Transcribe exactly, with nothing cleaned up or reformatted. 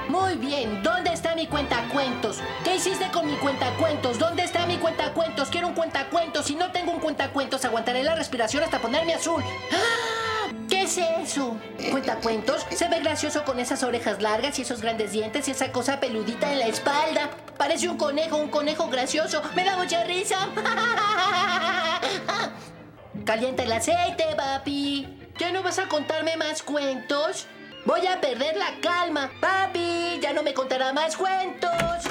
Muy bien, ¿dónde está mi cuentacuentos? ¿Qué hiciste con mi cuentacuentos? ¿Dónde está mi cuentacuentos? Quiero un cuentacuentos. Si no tengo un cuentacuentos, aguantaré la respiración hasta ponerme azul. ¡Ah! ¿Qué es eso? ¿Cuentacuentos? Se ve gracioso con esas orejas largas y esos grandes dientes y esa cosa peludita en la espalda. Parece un conejo, un conejo gracioso. Me da mucha risa. Calienta el aceite, papi. ¿Ya no vas a contarme más cuentos? Voy a perder la calma. Papi, ya no me contará más cuentos.